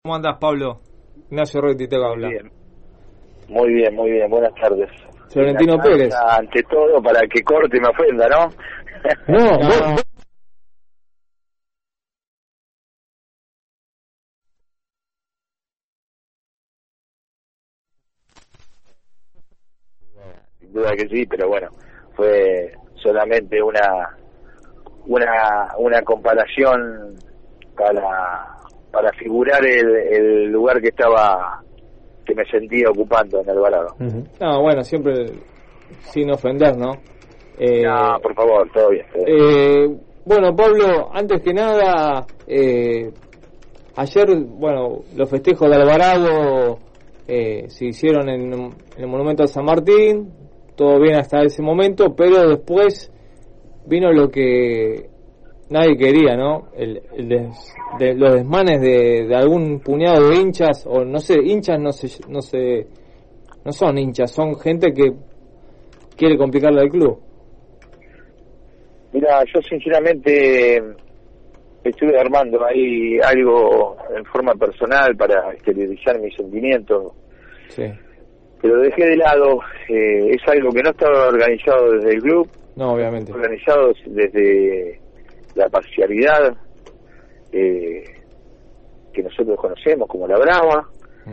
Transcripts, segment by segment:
¿Cómo andás, Pablo? Ignacio Rotti te habla. Muy bien, buenas tardes. Florentino Pérez. Ante todo, para que corte y me ofenda, ¿no? No. Sin duda que sí, pero bueno, fue solamente una comparación para figurar el lugar que me sentía ocupando en Alvarado. No, bueno, siempre sin ofender, ¿no? No, por favor, todo bien. Bueno, Pablo, antes que nada, ayer, bueno, los festejos de Alvarado se hicieron en el Monumento a San Martín, todo bien hasta ese momento, pero después vino lo que nadie quería, ¿no? Los desmanes de algún puñado de hinchas, o no sé, hinchas no son hinchas, son gente que quiere complicarle al club. Mira, yo sinceramente estuve armando ahí algo en forma personal para exteriorizar mis sentimientos, Sí. pero dejé de lado. Es algo que no estaba organizado desde el club, No, obviamente. organizado desde la parcialidad que nosotros conocemos como la Brava.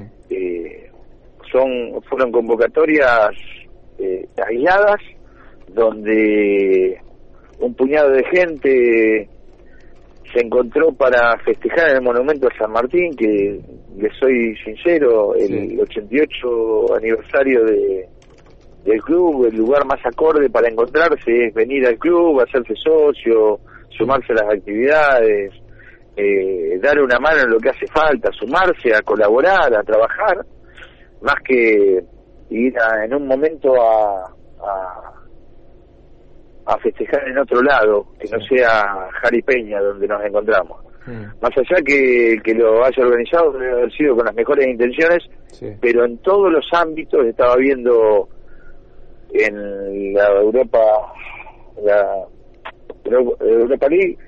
Fueron convocatorias aisladas, donde un puñado de gente se encontró para festejar en el Monumento a San Martín, que le soy sincero, el 88 aniversario del club, el lugar más acorde para encontrarse es venir al club, hacerse socio, sumarse a las actividades, dar una mano en lo que hace falta, sumarse a colaborar, a trabajar, más que ir en un momento a festejar en otro lado, que no sea Jari Peña donde nos encontramos. Más allá que lo haya organizado, debe haber sido con las mejores intenciones, pero en todos los ámbitos estaba viendo en la Europa League,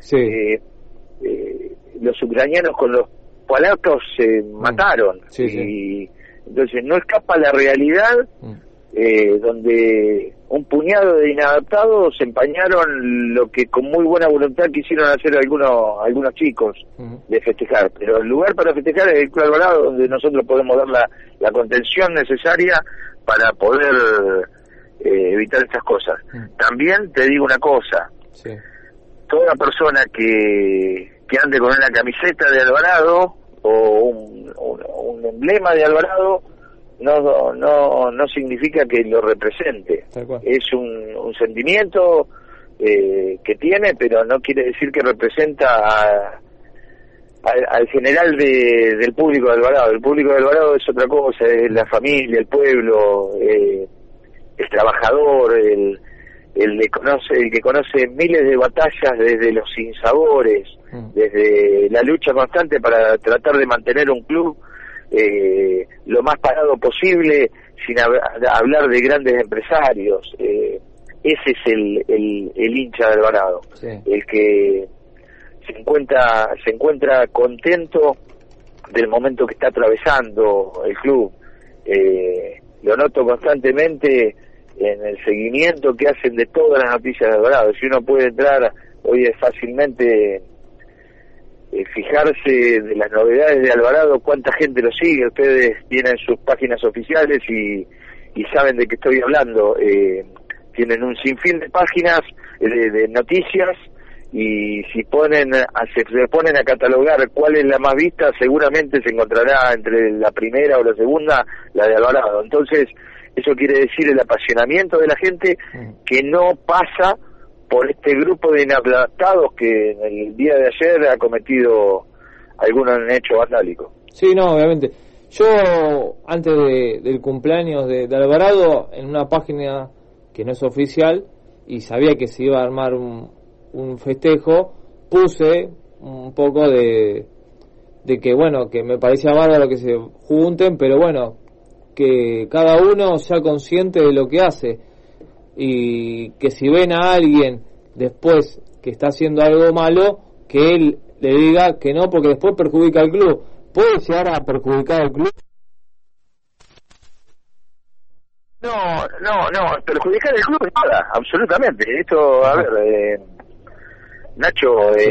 los ucranianos con los polacos se mataron, y entonces no escapa la realidad, donde un puñado de inadaptados empañaron lo que con muy buena voluntad quisieron hacer algunos chicos de festejar, pero el lugar para festejar es el Club Alvarado, donde nosotros podemos dar la contención necesaria para poder evitar estas cosas. También te digo una cosa, toda persona que ande con una camiseta de Alvarado o un emblema de Alvarado no significa que lo represente. Es un sentimiento que tiene, pero no quiere decir que representa al general del público de Alvarado. El público de Alvarado es otra cosa, es la familia, el pueblo, el trabajador, el que conoce miles de batallas desde los sinsabores, desde la lucha constante para tratar de mantener un club lo más parado posible, sin hablar de grandes empresarios. Ese es el hincha de Alvarado, el que se encuentra contento del momento que está atravesando el club. Lo noto constantemente en el seguimiento que hacen de todas las noticias de Alvarado. Si uno puede entrar hoy es fácilmente fijarse de las novedades de Alvarado, cuánta gente lo sigue. Ustedes tienen sus páginas oficiales y saben de qué estoy hablando. Tienen un sinfín de páginas de noticias, y si se ponen a catalogar cuál es la más vista, seguramente se encontrará entre la primera o la segunda la de Alvarado. Entonces eso quiere decir el apasionamiento de la gente, que no pasa por este grupo de inadaptados que en el día de ayer ha cometido algunos hechos vandálicos. Sí, no, obviamente. Yo, antes del cumpleaños de Alvarado, en una página que no es oficial, y sabía que se iba a armar un festejo, puse un poco de que, bueno, que me parecía bárbaro que se junten, pero bueno, que cada uno sea consciente de lo que hace, y que si ven a alguien después que está haciendo algo malo, que él le diga que no, porque después perjudica al club. ¿puede llegar a perjudicar al club? No, perjudicar el club nada, absolutamente. Esto, a ver, Nacho,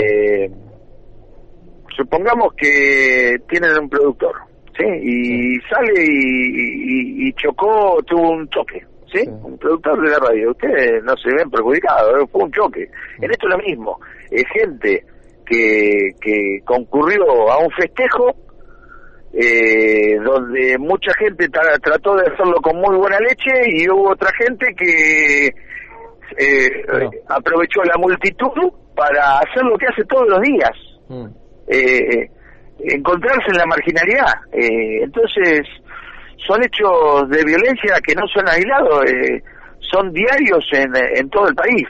supongamos que tienen un productor, ¿sí? Y sale y chocó, tuvo un choque, ¿sí? Un productor de la radio. Ustedes no se ven perjudicados, fue un choque. En esto es lo mismo. Es gente que concurrió a un festejo donde mucha gente trató de hacerlo con muy buena leche y hubo otra gente que aprovechó la multitud para hacer lo que hace todos los días, encontrarse en la marginalidad. Entonces son hechos de violencia que no son aislados, son diarios en todo el país.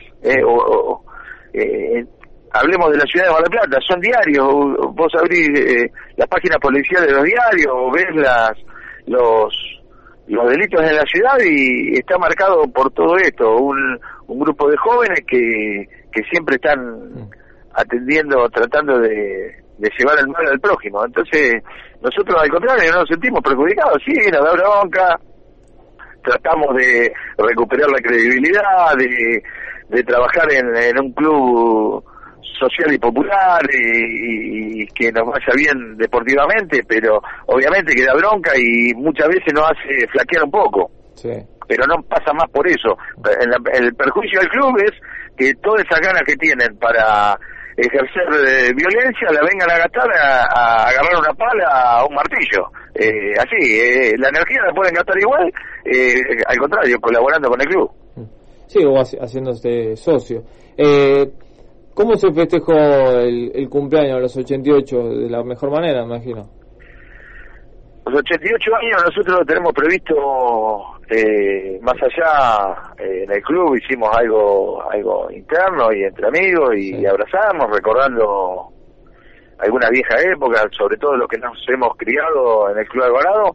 Hablemos de la ciudad de Mar del Plata, son diarios. Vos abrís las páginas policiales de los diarios, ves los delitos en la ciudad y está marcado por todo esto. Un grupo de jóvenes que siempre están atendiendo, tratando de llevar el mal al prójimo. Entonces nosotros al contrario no nos sentimos perjudicados. Sí, nos da bronca, tratamos de recuperar la credibilidad, de trabajar en un club social y popular y que nos vaya bien deportivamente, pero obviamente que da bronca y muchas veces nos hace flaquear un poco. Sí. Pero no pasa más por eso. El perjuicio del club es que todas esas ganas que tienen para ejercer violencia la vengan a gastar a agarrar una pala a un martillo. Así, la energía la pueden gastar igual, al contrario, colaborando con el club. Sí, o haciéndose socio. ¿Cómo se festejó el cumpleaños de los 88? De la mejor manera, me imagino. Los 88 años nosotros lo tenemos previsto más allá. En el club hicimos algo interno y entre amigos y abrazamos, recordando algunas viejas épocas, sobre todo los que nos hemos criado en el Club Alvarado,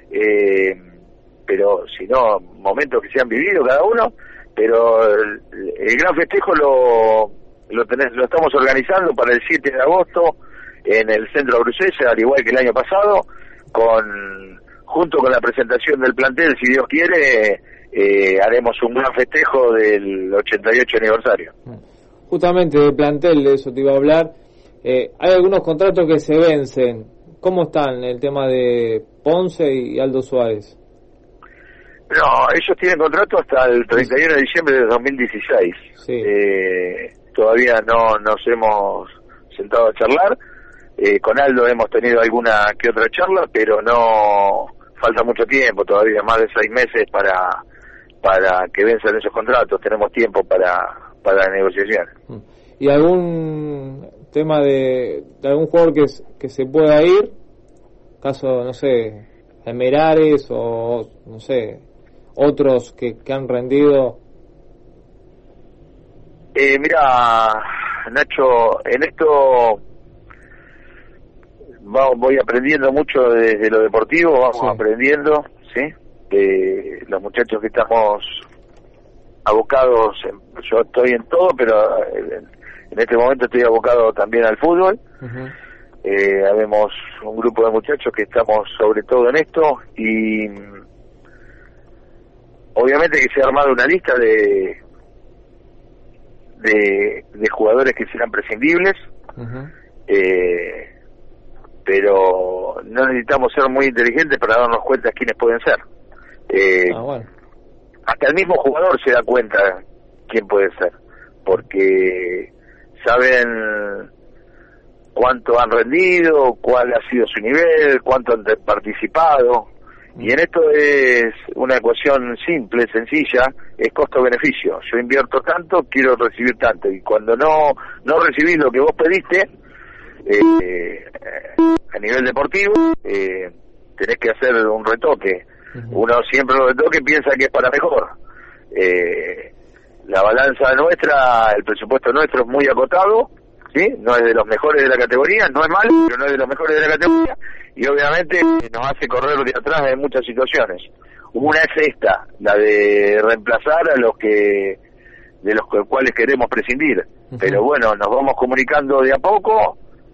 pero si no, momentos que se han vivido cada uno. Pero el gran festejo lo estamos organizando para el 7 de agosto en el Centro Brucese, al igual que el año pasado, junto con la presentación del plantel, si Dios quiere, haremos un gran festejo del 88 aniversario. Justamente de plantel, de eso te iba a hablar. Hay algunos contratos que se vencen. ¿Cómo están el tema de Ponce y Aldo Suárez? No, ellos tienen contrato hasta el 31 de diciembre de 2016. Sí. Todavía no nos hemos sentado a charlar. Con Aldo hemos tenido alguna que otra charla, pero no falta mucho tiempo, todavía más de 6 meses para que venzan esos contratos. Tenemos tiempo para la negociación. ¿Y algún tema de algún jugador que se pueda ir? Caso, no sé, Merares o, no sé, otros que han rendido. Mira, Nacho, en esto voy aprendiendo mucho desde lo deportivo, vamos aprendiendo, ¿sí? Los muchachos que estamos abocados, yo estoy en todo, pero en este momento estoy abocado también al fútbol. Habemos un grupo de muchachos que estamos sobre todo en esto y obviamente que se ha armado una lista de jugadores que serán prescindibles, pero no necesitamos ser muy inteligentes para darnos cuenta quiénes pueden ser. Bueno. Hasta el mismo jugador se da cuenta quién puede ser, porque saben cuánto han rendido, cuál ha sido su nivel, cuánto han participado. Y en esto es una ecuación simple, sencilla, es costo-beneficio. Yo invierto tanto, quiero recibir tanto. Y cuando no recibís lo que vos pediste, a nivel deportivo, tenés que hacer un retoque. Uno siempre lo retoque piensa que es para mejor. La balanza nuestra, el presupuesto nuestro es muy acotado, ¿sí? No es de los mejores de la categoría, no es malo, pero no es de los mejores de la categoría, y obviamente nos hace correr de atrás en muchas situaciones. Una es esta, la de reemplazar a los cuales queremos prescindir. Pero bueno, nos vamos comunicando de a poco,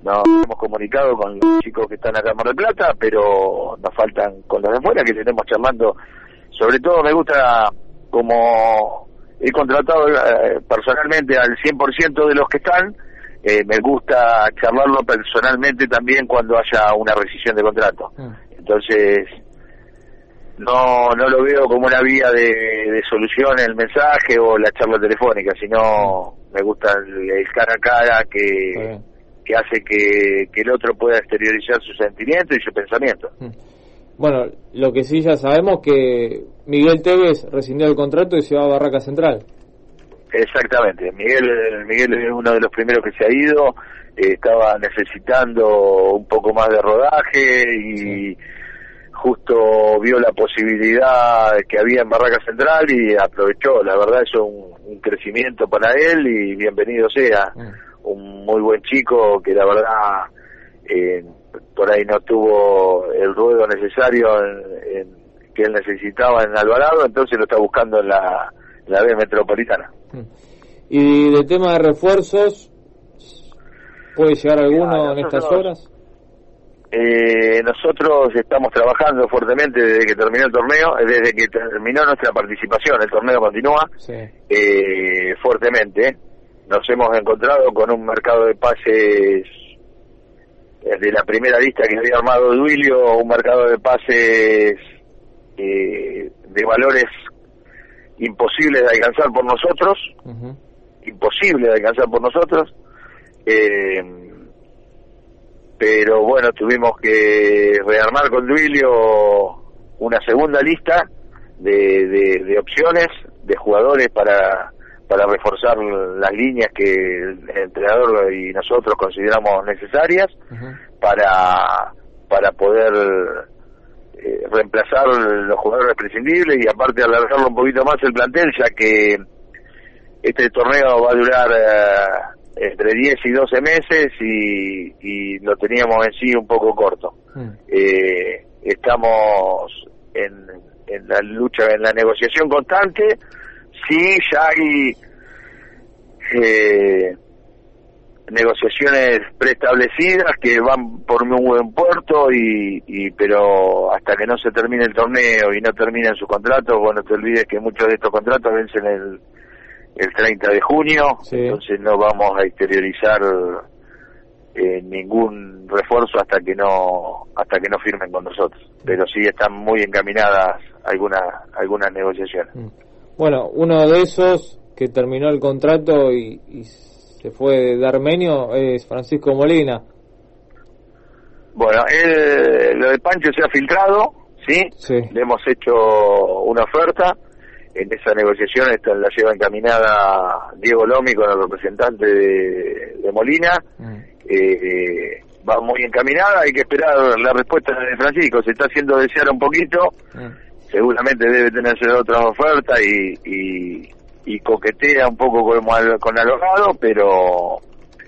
nos hemos comunicado con los chicos que están acá en Mar del Plata, pero nos faltan con los de afuera, que tenemos charlando. Sobre todo me gusta, como he contratado personalmente al 100% de los que están, me gusta charlarlo personalmente también cuando haya una rescisión de contrato. Entonces, no lo veo como una vía de solución el mensaje o la charla telefónica, sino me gusta el cara a cara que hace que el otro pueda exteriorizar sus sentimientos y su pensamiento. Bueno, lo que sí ya sabemos que Miguel Tevez rescindió el contrato y se va a Barraca Central. Exactamente, Miguel es uno de los primeros que se ha ido, estaba necesitando un poco más de rodaje y justo vio la posibilidad que había en Barraca Central y aprovechó. La verdad es un crecimiento para él y bienvenido sea. Un muy buen chico que la verdad por ahí no tuvo el ruedo necesario que él necesitaba en Alvarado, entonces lo está buscando en la B Metropolitana. ¿Y de tema de refuerzos, puede llegar alguno en estas horas? Nosotros estamos trabajando fuertemente desde que terminó el torneo, desde que terminó nuestra participación, el torneo continúa, fuertemente. Nos hemos encontrado con un mercado de pases de la primera lista que había armado Duilio, un mercado de pases de valores imposibles de alcanzar por nosotros, pero bueno, tuvimos que rearmar con Duilio una segunda lista de opciones de jugadores para reforzar las líneas que el entrenador y nosotros consideramos necesarias para poder reemplazar los jugadores prescindibles y aparte alargarlo un poquito más el plantel, ya que este torneo va a durar entre 10 y 12 meses y lo teníamos en sí un poco corto. Estamos en la lucha, en la negociación constante. Sí, ya hay negociaciones preestablecidas que van por un buen puerto pero hasta que no se termine el torneo y no terminen sus contratos, bueno, no te olvides que muchos de estos contratos vencen el 30 de junio, entonces no vamos a exteriorizar ningún refuerzo hasta que no firmen con nosotros, pero sí están muy encaminadas algunas negociaciones. Bueno, uno de esos que terminó el contrato y se fue de Armenio es Francisco Molina. Bueno, lo de Pancho se ha filtrado, ¿sí? Le hemos hecho una oferta. En esa negociación la lleva encaminada Diego Lomi con el representante de Molina. Va muy encaminada, hay que esperar la respuesta de Francisco. Se está haciendo desear un poquito. Seguramente debe tenerse otra oferta y coquetea un poco con Alvarado, pero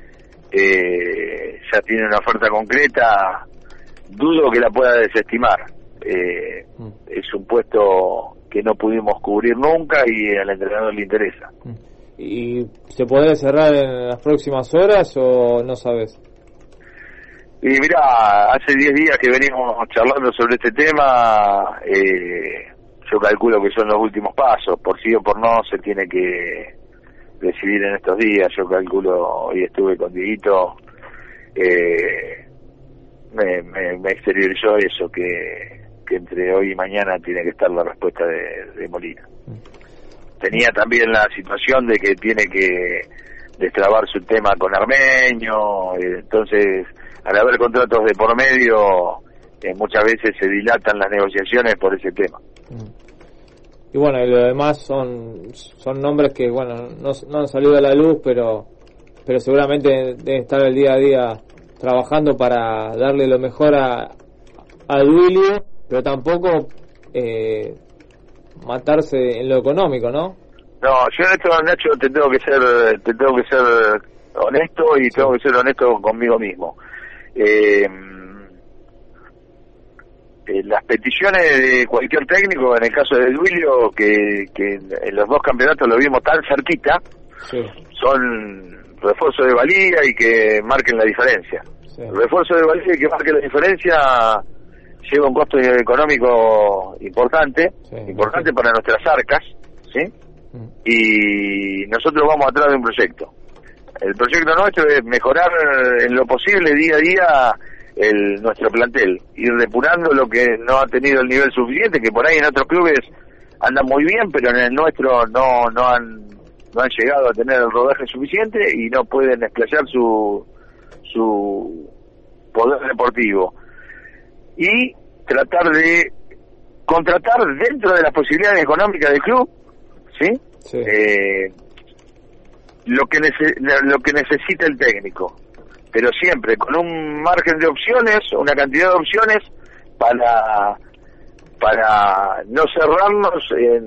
ya tiene una oferta concreta. Dudo que la pueda desestimar. Es un puesto que no pudimos cubrir nunca y al entrenador le interesa. ¿Y se podrá cerrar en las próximas horas o no sabes? Y mira, hace 10 días que venimos charlando sobre este tema. Yo calculo que son los últimos pasos, por sí o por no se tiene que decidir en estos días. Yo calculo, hoy estuve con Dieguito, me exteriorizó eso, que entre hoy y mañana tiene que estar la respuesta de Molina. Tenía también la situación de que tiene que destrabar su tema con Armenio, entonces al haber contratos de por medio muchas veces se dilatan las negociaciones por ese tema. Y bueno, y lo demás son nombres que bueno no han salido a la luz, pero seguramente deben estar el día a día trabajando para darle lo mejor a Duilio, pero tampoco matarse en lo económico, ¿no? No, yo en esto, Nacho, te tengo que ser honesto y tengo que ser honesto conmigo mismo. Las peticiones de cualquier técnico, en el caso de Duilio, que en los dos campeonatos lo vimos tan cerquita, son refuerzos de valía y que marquen la diferencia. Sí. El refuerzo de Valdivia, que marque la diferencia, lleva un costo económico importante, para nuestras arcas, ¿sí? Y nosotros vamos atrás de un proyecto. El proyecto nuestro es mejorar en lo posible día a día nuestro plantel, ir depurando lo que no ha tenido el nivel suficiente, que por ahí en otros clubes andan muy bien, pero en el nuestro no han llegado a tener el rodaje suficiente y no pueden explayar su poder deportivo. Y tratar de contratar dentro de las posibilidades económicas del club, ¿sí? Sí. Lo que necesita el técnico, pero siempre con un margen de opciones, una cantidad de opciones para no cerrarnos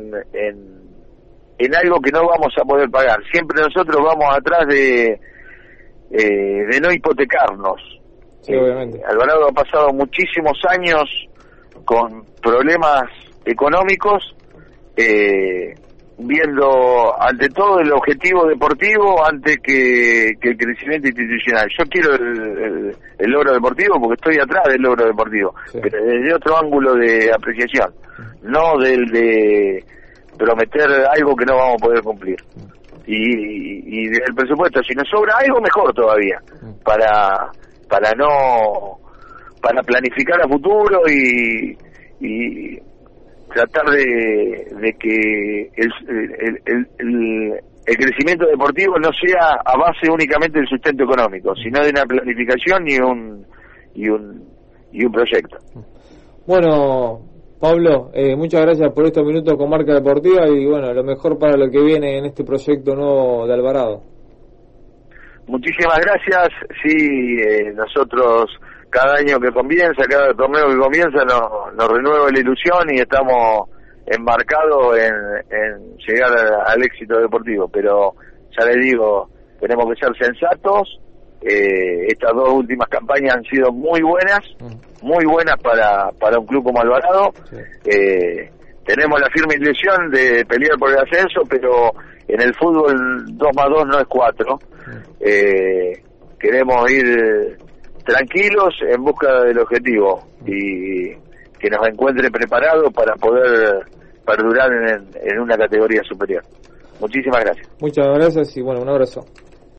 en algo que no vamos a poder pagar. Siempre nosotros vamos atrás de no hipotecarnos. Sí, obviamente. Alvarado ha pasado muchísimos años con problemas económicos, viendo ante todo el objetivo deportivo antes que el crecimiento institucional. Yo quiero el logro deportivo porque estoy atrás del logro deportivo, pero desde otro ángulo de apreciación, no del de prometer algo que no vamos a poder cumplir. Y del presupuesto, si nos sobra algo, mejor todavía, para planificar a futuro y tratar de que el crecimiento deportivo no sea a base únicamente del sustento económico, sino de una planificación y un proyecto. Bueno, Pablo, muchas gracias por estos minutos con Marca Deportiva y bueno, lo mejor para lo que viene en este proyecto nuevo de Alvarado. Muchísimas gracias. Sí, nosotros cada año que comienza, cada torneo que comienza nos renueva la ilusión y estamos embarcados en llegar al éxito deportivo, pero ya les digo, tenemos que ser sensatos. Estas dos últimas campañas han sido muy buenas para un club como Alvarado. Tenemos la firme ilusión de pelear por el ascenso, pero en el fútbol 2 más 2 no es 4. Queremos ir tranquilos en busca del objetivo y que nos encuentre preparados para poder perdurar en una categoría superior. Muchísimas gracias. Muchas gracias y bueno, un abrazo.